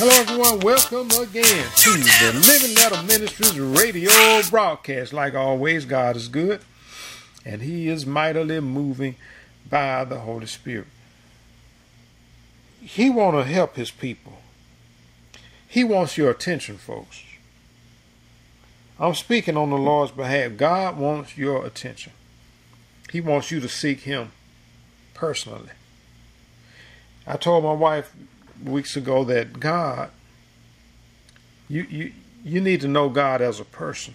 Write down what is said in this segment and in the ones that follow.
Hello everyone, welcome again to the Living Letter Ministries radio broadcast. Like always, God is good and He is mightily moving by the Holy Spirit. He wants to help His people. He wants your attention, folks. I'm speaking on the Lord's behalf. God wants your attention. He wants you to seek Him personally. I told my wife weeks ago that God, you need to know God as a person.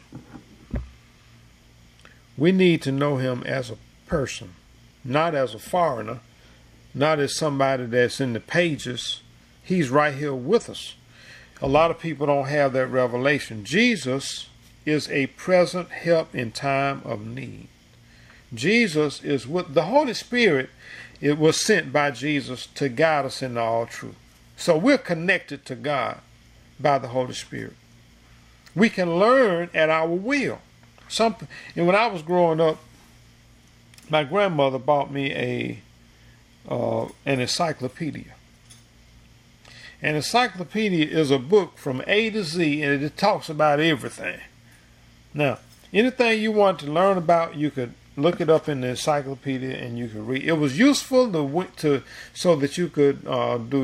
We need to know Him as a person, not as a foreigner, not as somebody that's in the pages. He's right here with us. A lot of people don't have that revelation. Jesus is a present help in time of need. Jesus is with the Holy Spirit. It was sent by Jesus to guide us into all truth. So we're connected to God by the Holy Spirit. We can learn at our will. And when I was growing up, my grandmother bought me an encyclopedia. An encyclopedia is a book from A to Z, and it talks about everything. Now, anything you want to learn about, you could look it up in the encyclopedia and you could read. It was useful so that you could do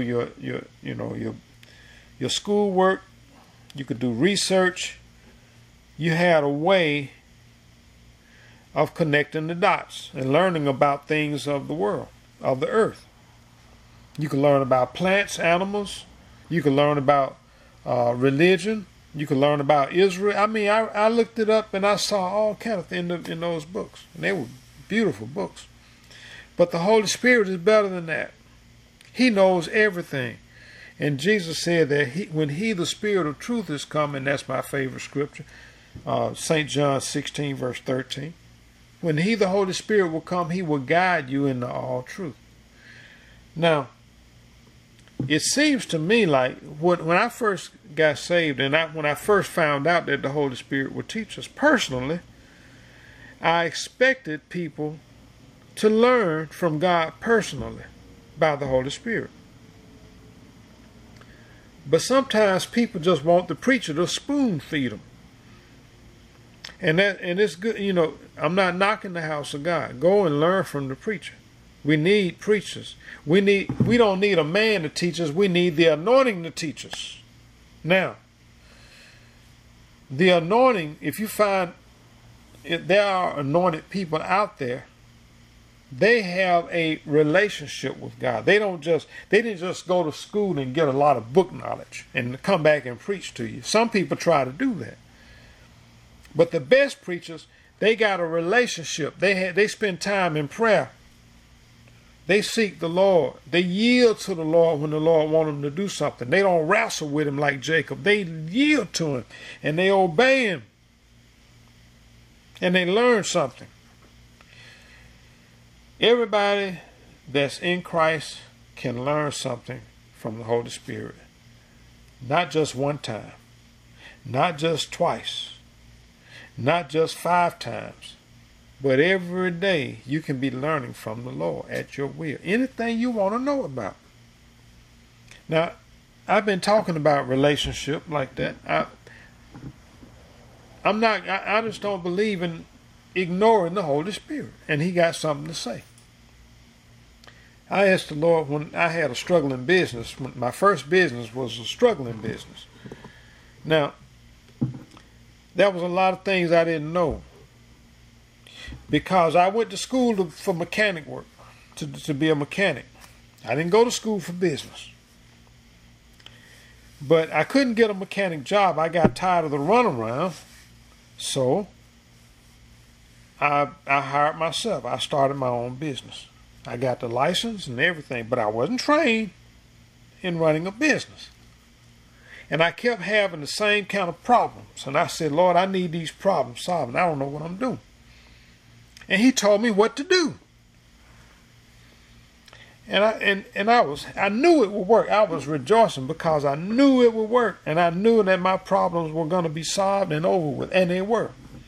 your schoolwork. You could do research. You had a way of connecting the dots and learning about things of the world, of the earth. You can learn about plants, animals. You can learn about religion. You can learn about Israel. I mean, I looked it up and I saw all kind of things in those books. And they were beautiful books. But the Holy Spirit is better than that. He knows everything. And Jesus said that when He, the Spirit of truth, is coming, that's my favorite scripture, St. John 16, verse 13. When He, the Holy Spirit, will come, He will guide you into all truth. Now, it seems to me like when I first got saved and when I first found out that the Holy Spirit would teach us personally, I expected people to learn from God personally by the Holy Spirit. But sometimes people just want the preacher to spoon feed them. And it's good, I'm not knocking the house of God. Go and learn from the preacher. We need preachers. We don't need a man to teach us. We need the anointing to teach us. Now, the anointing, if you find there are anointed people out there, they have a relationship with God. They didn't just go to school and get a lot of book knowledge and come back and preach to you. Some people try to do that. But the best preachers, they got a relationship. They spend time in prayer. They seek the Lord. They yield to the Lord when the Lord wants them to do something. They don't wrestle with Him like Jacob. They yield to Him and they obey Him. And they learn something. Everybody that's in Christ can learn something from the Holy Spirit. Not just one time. Not just twice. Not just 5 times. But every day you can be learning from the Lord at your will. Anything you want to know about. Now, I've been talking about relationship like that. I just don't believe in ignoring the Holy Spirit. And He got something to say. I asked the Lord when I had a struggling business. My first business was a struggling business. Now, there was a lot of things I didn't know. Because I went to school for mechanic work, to be a mechanic. I didn't go to school for business. But I couldn't get a mechanic job. I got tired of the runaround. So I hired myself. I started my own business. I got the license and everything, but I wasn't trained in running a business. And I kept having the same kind of problems. And I said, Lord, I need these problems solved. I don't know what I'm doing. And He told me what to do. And I knew it would work. I was rejoicing because I knew it would work. And I knew that my problems were going to be solved and over with. And they were.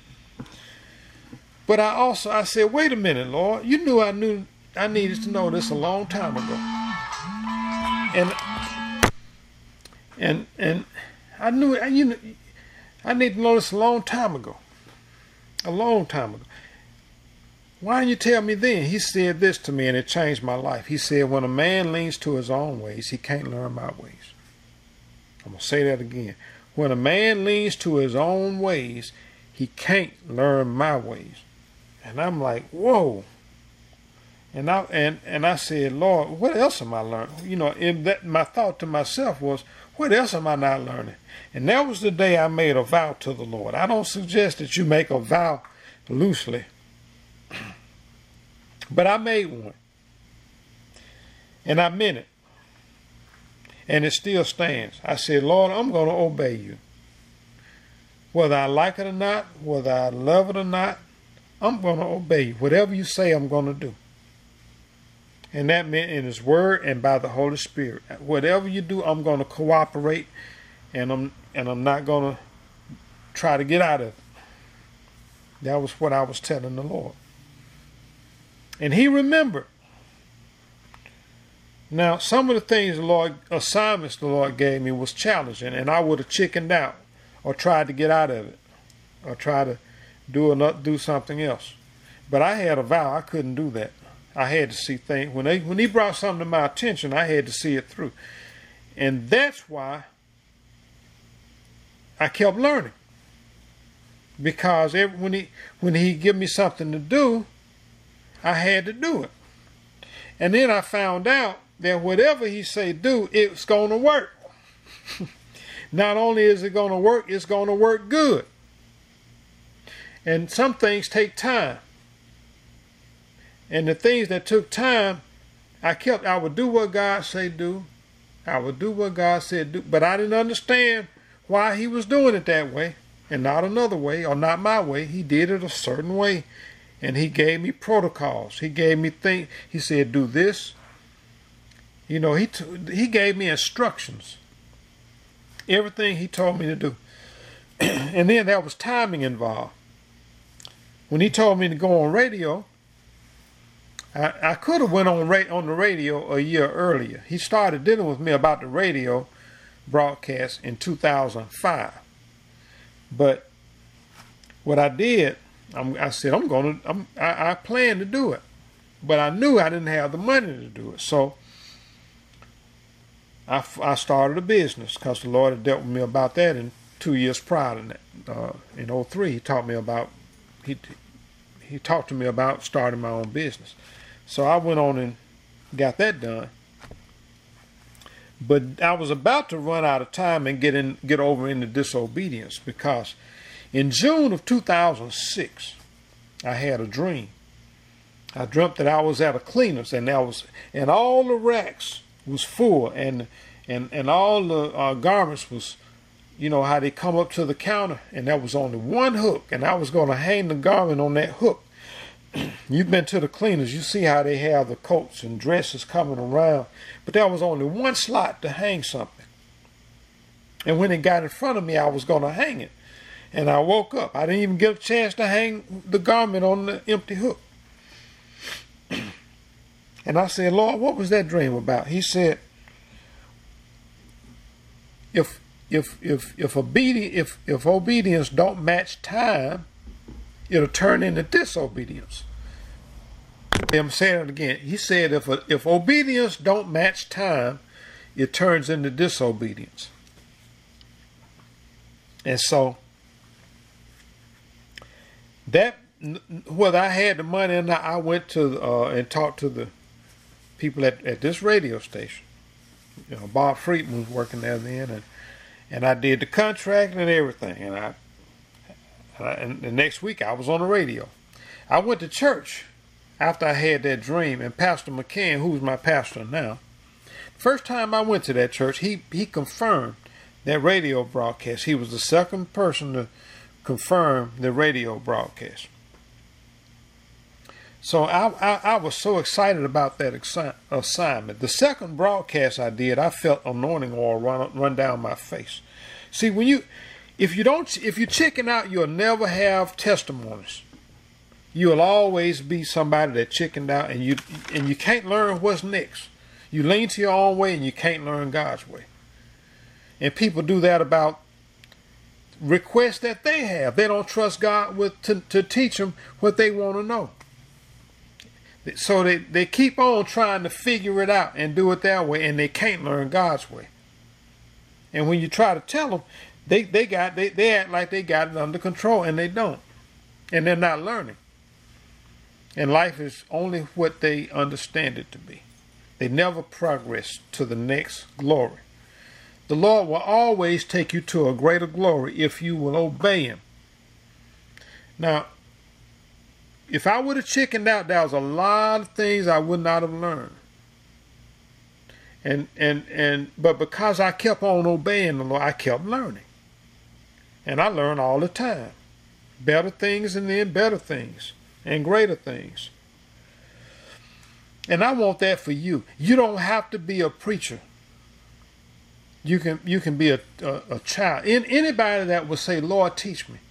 But I said, wait a minute, Lord. You knew I needed to know this a long time ago. And I knew, you know, I need to know this a long time ago. A long time ago. Why didn't you tell me then? He said this to me and it changed my life. He said, when a man leans to his own ways, he can't learn my ways. I'm going to say that again. When a man leans to his own ways, he can't learn my ways. And I'm like, whoa. And I said, Lord, what else am I learning? You know, my thought to myself was, what else am I not learning? And that was the day I made a vow to the Lord. I don't suggest that you make a vow loosely. But I made one. And I meant it. And it still stands. I said, Lord, I'm going to obey you. Whether I like it or not, whether I love it or not, I'm going to obey you. Whatever you say, I'm going to do. And that meant in His Word and by the Holy Spirit. Whatever you do, I'm going to cooperate, and I'm not going to try to get out of it. That was what I was telling the Lord. And He remembered. Now, some of the things assignments the Lord gave me was challenging, and I would have chickened out or tried to get out of it or try to do something else. But I had a vow I couldn't do that. I had to see things. When He brought something to my attention, I had to see it through. And that's why I kept learning. Because when he give me something to do, I had to do it. And then I found out that whatever He say do, it's going to work. Not only is it going to work, it's going to work good. And some things take time. And the things that took time, I would do what God said do. I would do what God said do. But I didn't understand why He was doing it that way and not another way or not my way. He did it a certain way. And He gave me protocols. He gave me things. He said, do this. You know, He gave me instructions. Everything He told me to do. And then there was timing involved. When He told me to go on radio, I could have went on the radio a year earlier. He started dealing with me about the radio broadcast in 2005. But what I did, I said, I plan to do it. But I knew I didn't have the money to do it. So I started a business because the Lord had dealt with me about that in 2 years prior to that. In 2003, He talked to me about starting my own business. So I went on and got that done. But I was about to run out of time and get over into disobedience, because in June of 2006, I had a dream. I dreamt that I was at a cleaner's, and all the racks was full, and all the garments was, you know how they come up to the counter, and there was only one hook, and I was going to hang the garment on that hook. You've been to the cleaners, you see how they have the coats and dresses coming around, but there was only one slot to hang something. And when it got in front of me, I was going to hang it. And I woke up. I didn't even get a chance to hang the garment on the empty hook. And I said, Lord, what was that dream about? He said, if obedience don't match time, it'll turn into disobedience. I'm saying it again. He said, if obedience don't match time, it turns into disobedience. And so, that, whether I had the money or not, I went to and talked to the people at this radio station. You know, Bob Friedman was working there then, and I did the contract and everything. And the next week I was on the radio. I went to church after I had that dream, and Pastor McCann, who's my pastor now, first time I went to that church, he confirmed that radio broadcast. He was the second person to confirm the radio broadcast. So I was so excited about that assignment. The second broadcast I did, I felt anointing oil run down my face. See, if you chicken out, you'll never have testimonies. You'll always be somebody that chickened out, and you can't learn what's next. You lean to your own way, and you can't learn God's way. And people do that about requests that they have. They don't trust God to teach them what they want to know. So they keep on trying to figure it out and do it their way, and they can't learn God's way. And when you try to tell them, they act like they got it under control, and they don't. And they're not learning. And life is only what they understand it to be. They never progress to the next glory. The Lord will always take you to a greater glory if you will obey Him. Now, if I would have chickened out, there was a lot of things I would not have learned. But because I kept on obeying the Lord, I kept learning. And I learn all the time. Better things and then better things and greater things. And I want that for you. You don't have to be a preacher. You can be a child. Anybody that would say, Lord, teach me.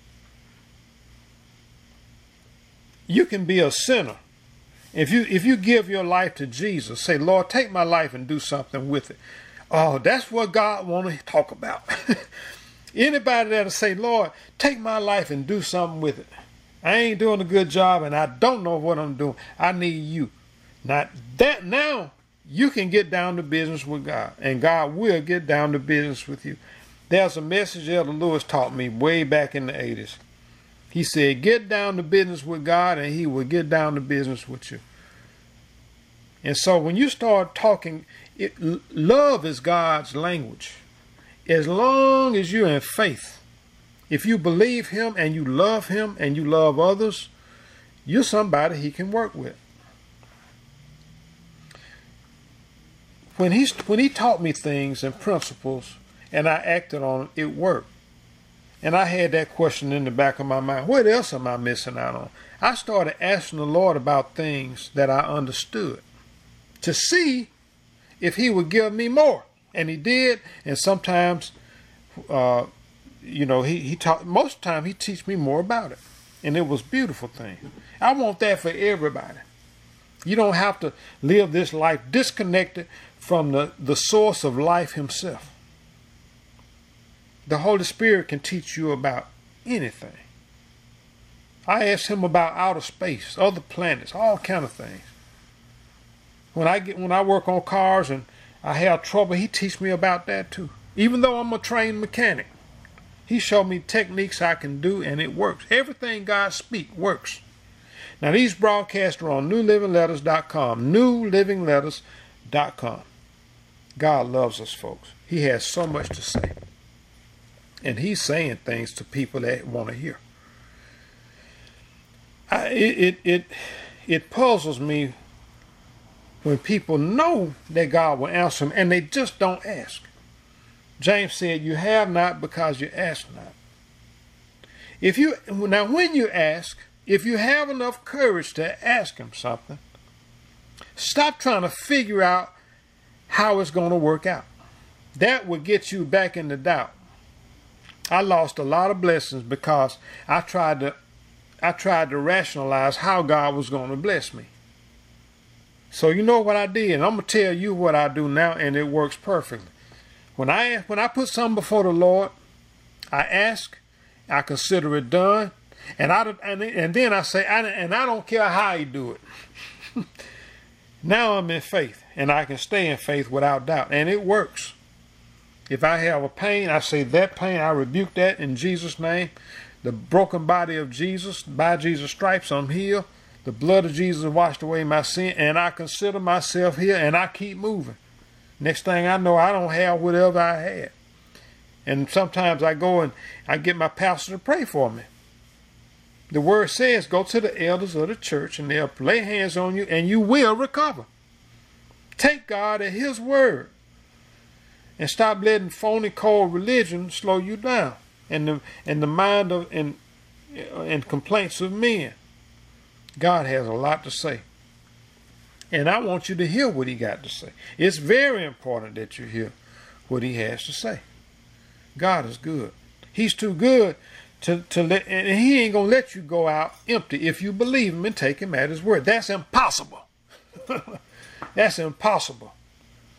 You can be a sinner. If you give your life to Jesus, say, Lord, take my life and do something with it. Oh, that's what God wants to talk about. Anybody that'll say, Lord, take my life and do something with it. I ain't doing a good job and I don't know what I'm doing. I need you. Now you can get down to business with God, and God will get down to business with you. There's a message Elder Lewis taught me way back in the 80s. He said, get down to business with God and He will get down to business with you. And so when you start talking, love is God's language. As long as you're in faith, if you believe Him and you love Him and you love others, you're somebody He can work with. When he taught me things and principles and I acted on it, it worked. And I had that question in the back of my mind. What else am I missing out on? I started asking the Lord about things that I understood to see if He would give me more. And He did. And sometimes, He taught. Most of the time, He teach me more about it. And it was a beautiful thing. I want that for everybody. You don't have to live this life disconnected from the source of life Himself. The Holy Spirit can teach you about anything. I asked Him about outer space, other planets, all kind of things. When I work on cars and I have trouble, He teach me about that too. Even though I'm a trained mechanic, He showed me techniques I can do, and it works. Everything God speaks works. Now these broadcasts are on newlivingletters.com, newlivingletters.com. God loves us, folks. He has so much to say. And He's saying things to people that want to hear. It puzzles me when people know that God will answer them and they just don't ask. James said, you have not because you ask not. When you ask, if you have enough courage to ask Him something, stop trying to figure out how it's going to work out. That will get you back into doubt. I lost a lot of blessings because I tried to rationalize how God was going to bless me. So you know what I did, and I'm going to tell you what I do now, and it works perfectly. When I put something before the Lord, I ask, I consider it done, and then I say, I don't care how He do it. Now I'm in faith, and I can stay in faith without doubt, and it works. If I have a pain, I say that pain, I rebuke that in Jesus' name. The broken body of Jesus, by Jesus' stripes, I'm healed. The blood of Jesus washed away my sin, and I consider myself healed, and I keep moving. Next thing I know, I don't have whatever I had. And sometimes I go and I get my pastor to pray for me. The word says, go to the elders of the church and they'll lay hands on you and you will recover. Take God at His word and stop letting phony cold religion slow you down and the mind of and complaints of men. God has a lot to say. And I want you to hear what He got to say. It's very important that you hear what He has to say. God is good. He's too good to let, and He ain't going to let you go out empty if you believe Him and take Him at His word. That's impossible. That's impossible.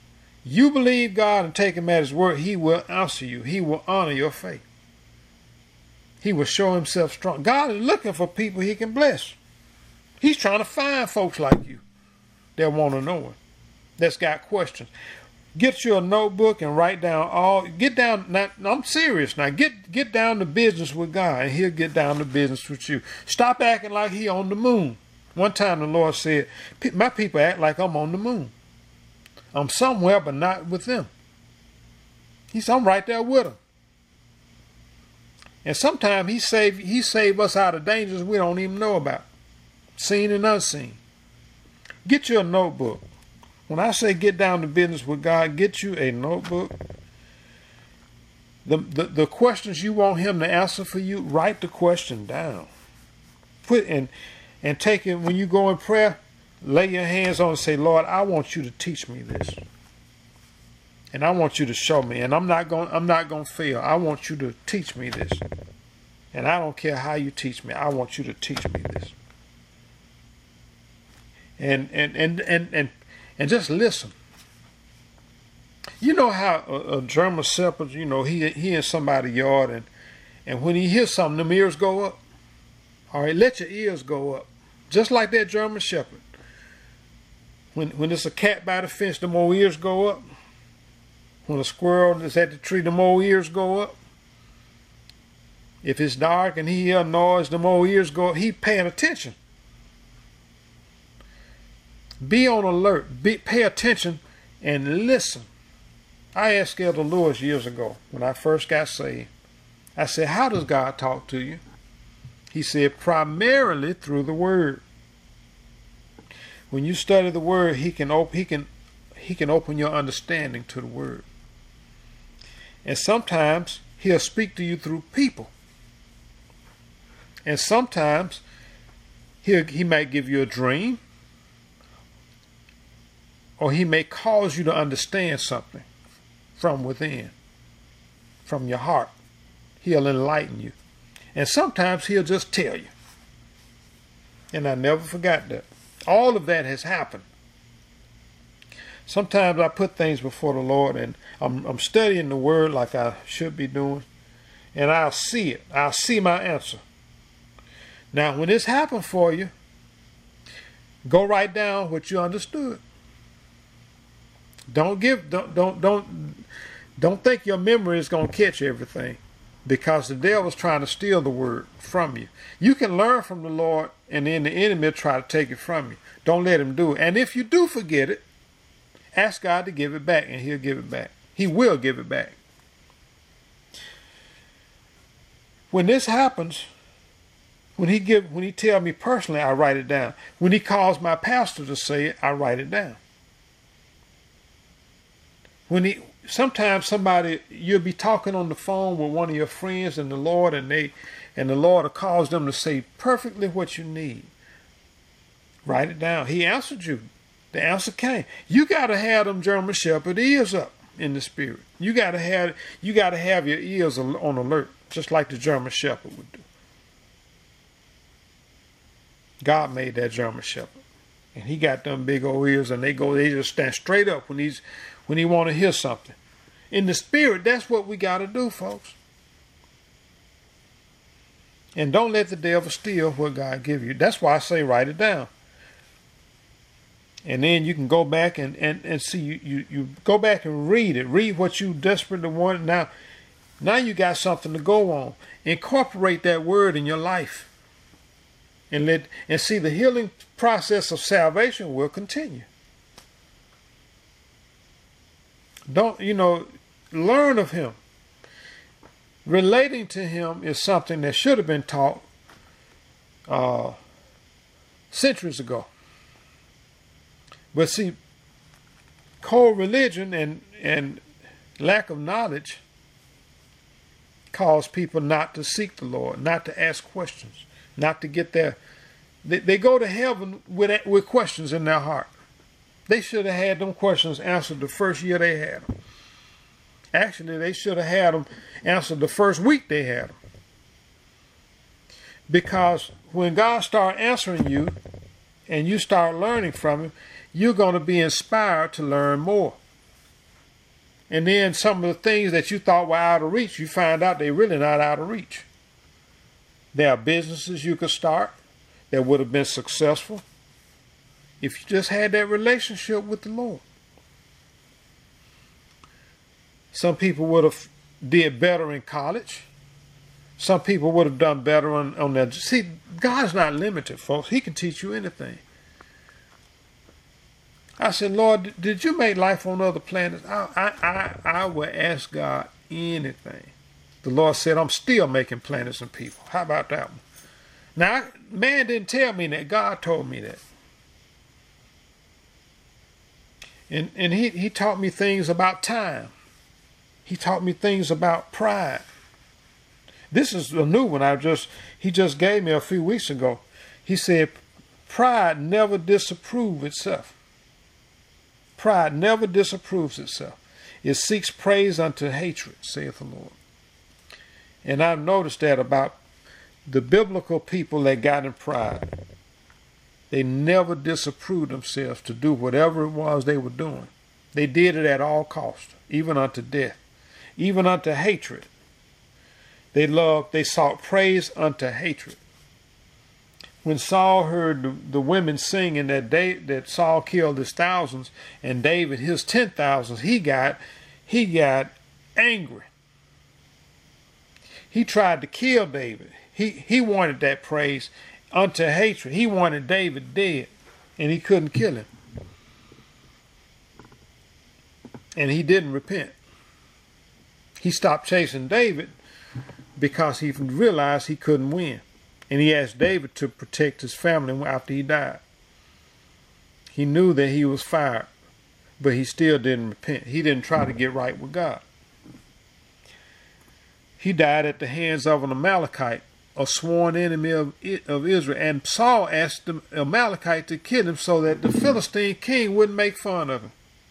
You believe God and take him at his word, he will answer you. He will honor your faith. He will show himself strong. God is looking for people he can bless. He's trying to find folks like you that want to know him, that's got questions. Get you a notebook and write down get down, now, I'm serious now, get down to business with God and he'll get down to business with you. Stop acting like he on the moon. One time the Lord said, my people act like I'm on the moon. I'm somewhere but not with them. He said, I'm right there with them. And sometimes he save us out of dangers we don't even know about, seen and unseen. Get you a notebook. When I say get down to business with God, get you a notebook. The questions you want him to answer for you, write the question down. Put in and take it when you go in prayer, lay your hands on it and say, Lord, I want you to teach me this. And I want you to show me. And I'm not going to fail. I want you to teach me this. And I don't care how you teach me. I want you to teach me this. And just listen. You know how a German Shepherd, you know, he in somebody's yard, and when he hears something, them ears go up. All right, let your ears go up. Just like that German Shepherd. When there's a cat by the fence, the more ears go up. When a squirrel is at the tree, the more ears go up. If it's dark and he hear a noise, the more ears go up. He paying attention. Be on alert. Pay attention and listen. I asked Elder Lewis years ago when I first got saved. I said, how does God talk to you? He said, primarily through the Word. When you study the Word, he can open your understanding to the Word. And sometimes he'll speak to you through people. And sometimes he might give you a dream. Or he may cause you to understand something from within, from your heart. He'll enlighten you. And sometimes he'll just tell you. And I never forgot that. All of that has happened. Sometimes I put things before the Lord and I'm studying the Word like I should be doing. And I'll see it. I'll see my answer. Now, when this happened for you, go write down what you understood. Don't think your memory is going to catch everything, because the devil's trying to steal the Word from you. You can learn from the Lord, and then the enemy will try to take it from you. Don't let him do it. And if you do forget it, ask God to give it back, and he'll give it back. He will give it back. When this happens, when he tell me personally, I write it down. When he calls my pastor to say it, I write it down. Sometimes you'll be talking on the phone with one of your friends and the Lord, and the Lord will cause them to say perfectly what you need. Write it down. He answered you. The answer came. You got to have them German Shepherd ears up in the spirit. You got to have your ears on alert, just like the German Shepherd would do. God made that German Shepherd, and he got them big old ears, and they just stand straight up when he want to hear something. In the spirit, that's what we got to do, folks. And don't let the devil steal what God give you. That's why I say write it down. And then you can go back and see. You go back and read it. Read what you desperately want. Now you got something to go on. Incorporate that word in your life. And see the healing process of salvation will continue. Learn of him. Relating to him is something that should have been taught centuries ago. But see, cold religion and lack of knowledge cause people not to seek the Lord, not to ask questions, not to get there. They go to heaven with questions in their heart. They should have had them questions answered the first year they had them. Actually, they should have had them answered the first week they had them. Because when God starts answering you and you start learning from him, you're going to be inspired to learn more. And then some of the things that you thought were out of reach, you find out they're really not out of reach. There are businesses you could start that would have been successful if you just had that relationship with the Lord. Some people would have did better in college. Some people would have done better on their... See, God's not limited, folks. He can teach you anything. I said, Lord, did you make life on other planets? I would ask God anything. The Lord said, I'm still making planets and people. How about that one? Now, man didn't tell me that. God told me that. And he taught me things about time. He taught me things about pride. This is a new one he just gave me a few weeks ago. He said, pride never disapproves itself. Pride never disapproves itself. It seeks praise unto hatred, saith the Lord. And I've noticed that about the biblical people that got in pride. They never disapproved themselves to do whatever it was they were doing. They did it at all costs, even unto death, even unto hatred. They sought praise unto hatred. When Saul heard the women singing that Saul killed his thousands and David his 10,000s, he got angry. He tried to kill David. He wanted that praise unto hatred. He wanted David dead, and he couldn't kill him. And he didn't repent. He stopped chasing David because he realized he couldn't win. And he asked David to protect his family after he died. He knew that he was fired, but he still didn't repent. He didn't try to get right with God. He died at the hands of an Amalekite, a sworn enemy of Israel. And Saul asked the Amalekite to kill him so that the Philistine king wouldn't make fun of him.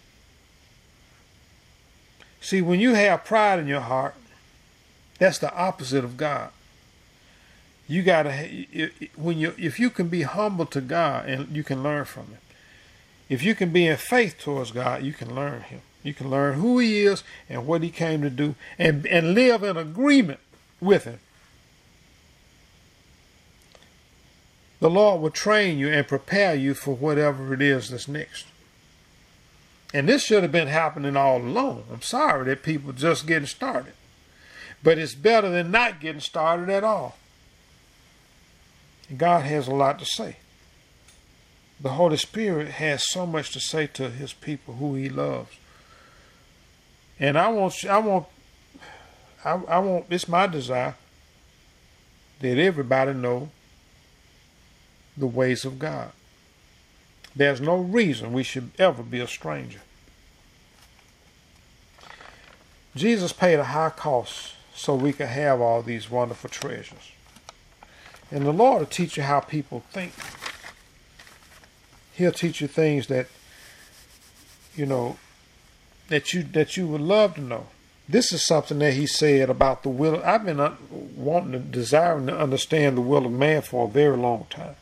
See, when you have pride in your heart, that's the opposite of God. You gotta, if you can be humble to God, and you can learn from Him. If you can be in faith towards God, you can learn Him. You can learn who He is and what He came to do, and live in agreement with Him. The Lord will train you and prepare you for whatever it is that's next. And this should have been happening all along. I'm sorry that people just getting started. But it's better than not getting started at all. And God has a lot to say. The Holy Spirit has so much to say to His people who He loves. And it's my desire that everybody know the ways of God. There's no reason we should ever be a stranger. Jesus paid a high cost so we could have all these wonderful treasures. And the Lord will teach you how people think. He'll teach you things that, that you would love to know. This is something that He said about the will. I've been desiring to understand the will of man for a very long time.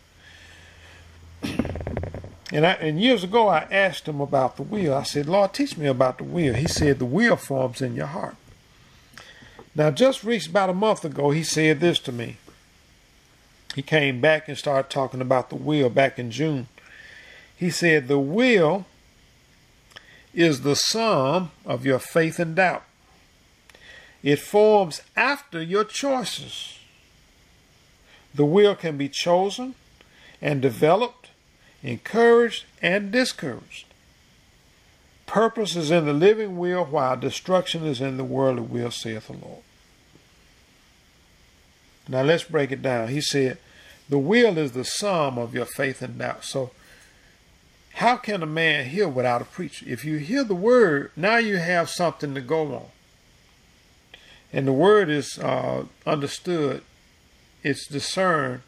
And years ago, I asked Him about the will. I said, Lord, teach me about the will. He said, the will forms in your heart. Now, just about a month ago, He said this to me. He came back and started talking about the will back in June. He said, the will is the sum of your faith and doubt. It forms after your choices. The will can be chosen and developed, encouraged and discouraged. Purpose is in the living will, while destruction is in the worldly will, saith the Lord. Now let's break it down. He said, the will is the sum of your faith and doubt. So how can a man hear without a preacher? If you hear the word, now you have something to go on. And the word is understood. It's discerned